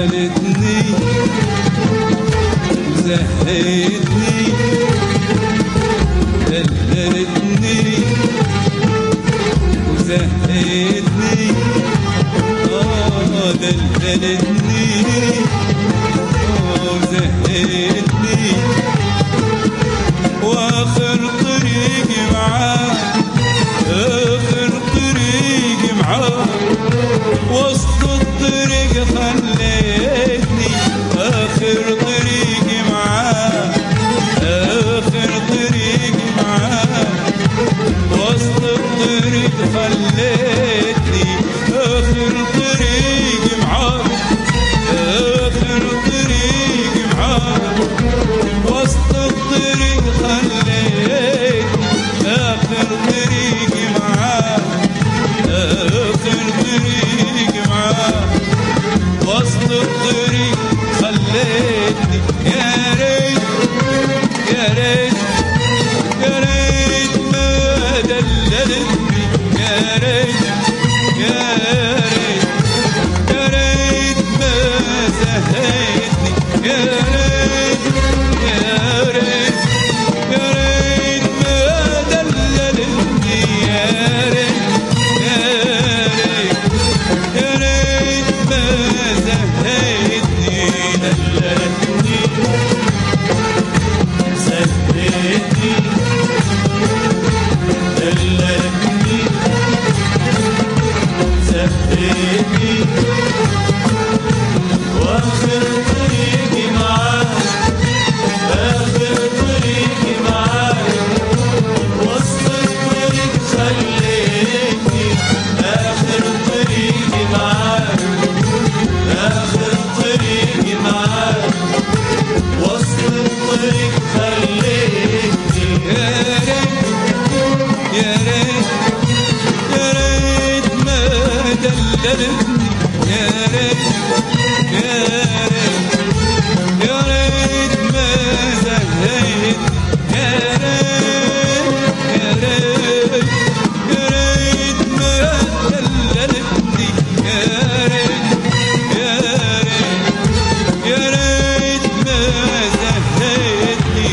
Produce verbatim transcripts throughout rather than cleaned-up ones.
دللتني زهقتني دللتني وزهقتني اه دللتني اه وزهقتني واخر طريقي معاك اخر طريقي معاك وسط الطريق خليتني اخر طريقي معاك اخر طريقي معاك وسط الطريق خليتني اخر طريقي معاك اخر طريقي معاك وسط الطريق خليتني اخر طريقي معاك اخر طريقي معاك وسط الطريق خليتني يا ريت يا ريت يا ريت ما دللتني يا ريت يا ريت يا ريت ما زهقتني يا ريت يا ريت يا ريت ما دللتني يا ريت يا ريت يا ريت ما زهقتني دللتني زهقتني دللتني زهقتني واخر طريقي معاك اخر طريقي معاك وسط الطريق خليتني اخر طريقي معاك اخر طريقي معاك وسط الطريق خليتني يا ريت يا ريت يا ريت ما دللتني يا ريت يا ريت يا ريت ما زهقتني يا ريت يا ريت يا ريت ما دللتني يا ريت يا ريت يا ريت ما زهقتني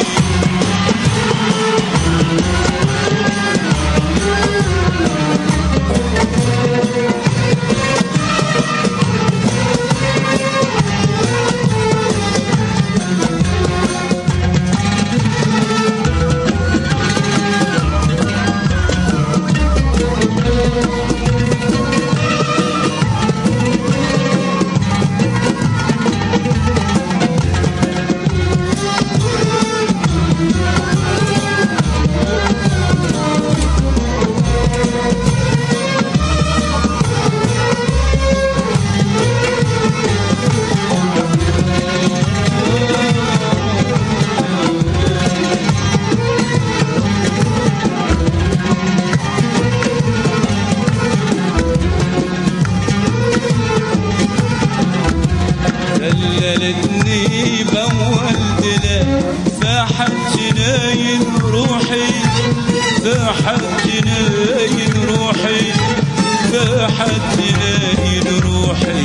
دللتني بأول دلال فاحت جناين روحي فاحت جناين روحي فاحت جناين روحي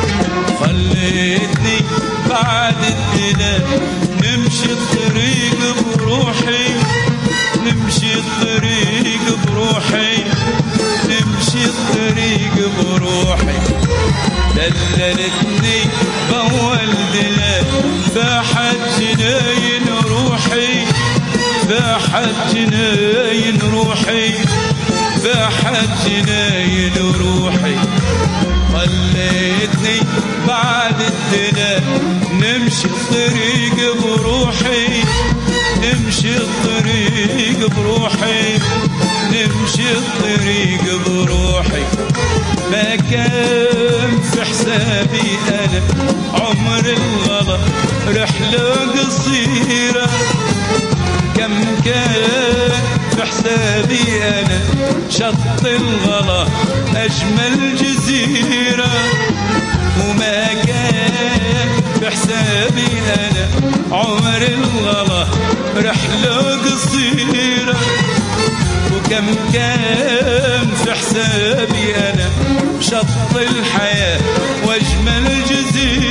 خليتني بعد الدلال نمشي الطريق بروحي نمشي الطريق بروحي نمشي الطريق بروحي دللتني بأول دلال فاحت جناين روحي فاحت جناين روحي فاحت جناين روحي خليتني بعد الدلال نمشي الطريق بروحي نمشي الطريق بروحي نمشي الطريق بروحي ما كان في حسابي أنا عمر الغلا رحلة قصيرة كم كان في حسابي أنا شط الغلا أجمل جزيرة وما كان في حسابي أنا عمر الغلا رحلة قصيرة وكم كان في حسابي أنا شط الحياة واجمل جزيرة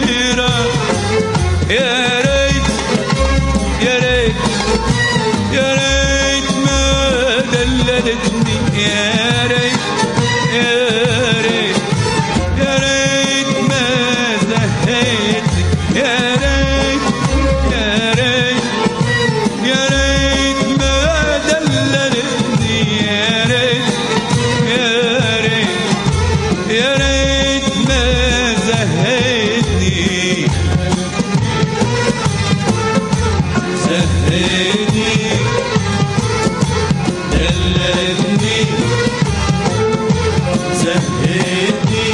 دللتني يا ريت يا ريت يا ريت ما زهيتك يا ريت يا ريت يا ريت ما دللتني يا ريت يا ريت يا ريت ما زهيتني زهيتني دللتني زهيتني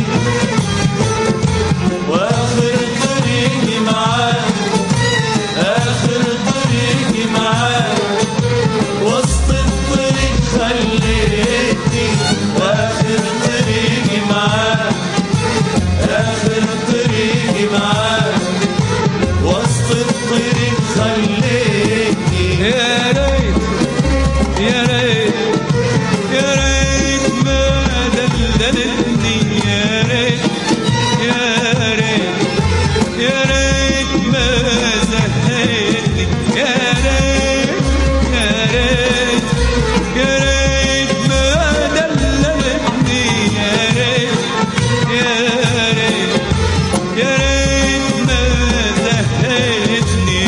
واخر طريقي معاك اخر طريقي معاك وسط الطريق خليتني واخر طريقي معاك اخر طريقي معاك وسط الطريق خليتني يا ريت يا ريت يا ريت ما دللتني يا ريت يا ريت يا ريت ما زهيتني يا ريت يا ريت يا ريت ما دللتني يا ريت يا ريت يا ريت ما زهيتني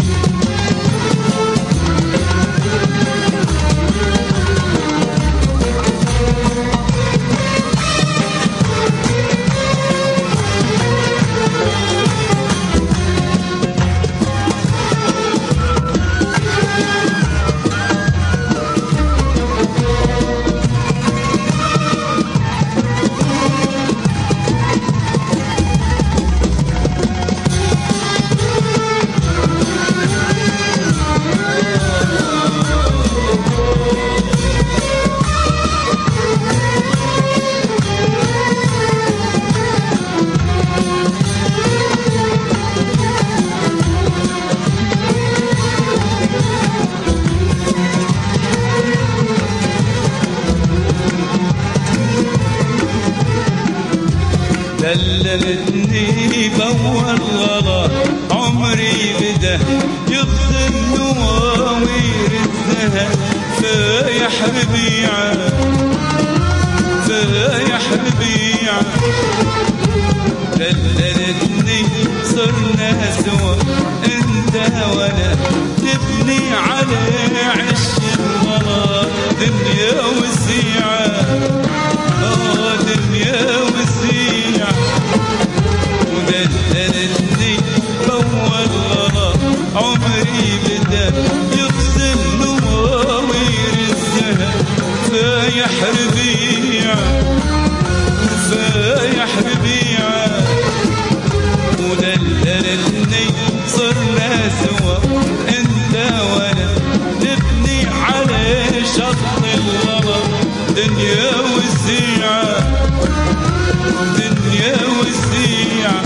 دللتني بأول غلط عمري بده يغسل نواوير الذهب فايح ربيعة فايح ربيعة دللتني صرنا سوا انت وانا نبني على عش الغلط دنيا وسيعة اه دنيا وسيعة ودللتني بأول غلط عمري بدا يغسل نواوير الذهب فايح ربيعة فايح ربيعة ودللتني صرنا سوا انت وانا نبني على شط الغلط دنيا وسيعة دنيا وسيعة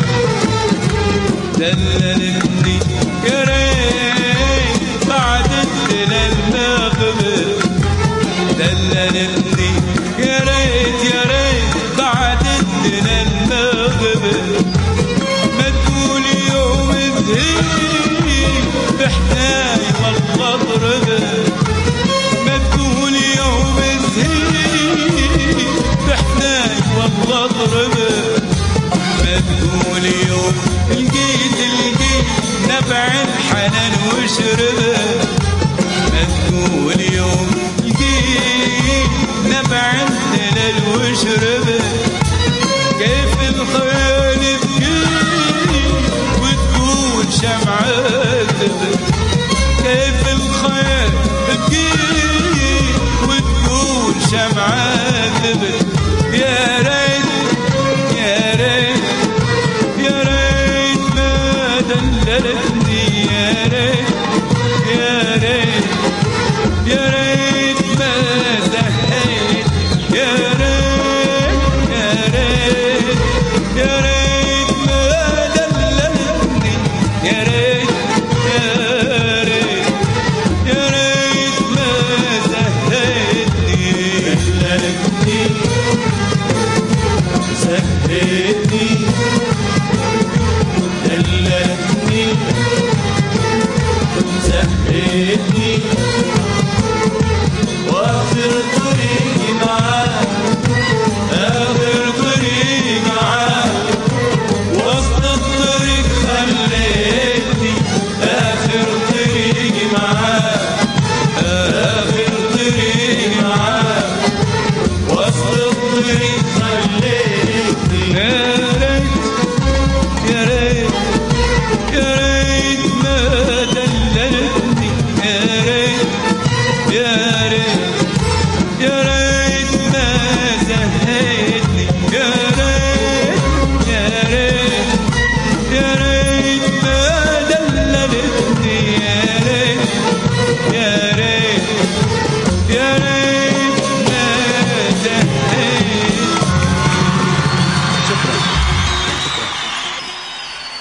دللتني يا ريت بعد الدلال ما قبل دللتني يا ريت يا ريت بعد الدلال ما قبل ما تقول يوم الدين بحناي والله اضربه ما تقول يوم الدين بحناي والله اضربه ما تقول يوم لقيت لقيت نبع الحنان وشربه ما تقول يوم لقيت نبع الدلال وشربه كيف الخيال بكي وتقول شمعات كيف الخيال بكي وتقول شمعات